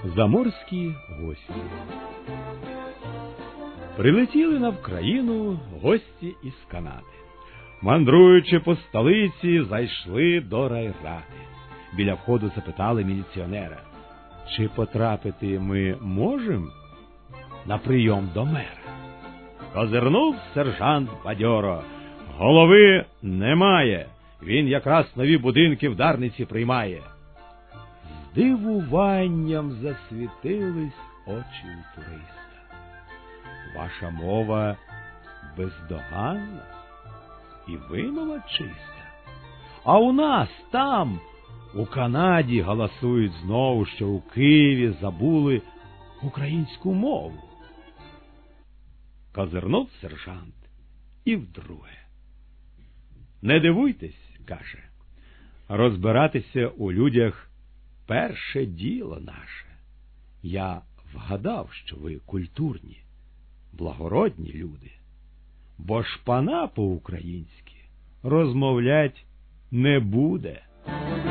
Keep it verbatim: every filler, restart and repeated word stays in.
Заморські гості. Прилетіли на Вкраїну гості із Канади. Мандруючи по столиці, зайшли до райради. Біля входу запитали міліціонера, чи потрапити ми можем на прийом до мера. Козирнув сержант бадьоро: голови немає, він якраз нові будинки в Дарниці приймає. З дивуванням засвітились очі у туриста. Ваша мова бездоганна і вимова чиста. А у нас там, у Канаді, галасують знову, що у Києві забули українську мову. Козирнув сержант і вдруге. Не дивуйтесь, каже, розбиратися у людях перше діло наше. Я вгадав, що ви культурні, благородні люди, бо шпана по-українськи розмовлять не буде.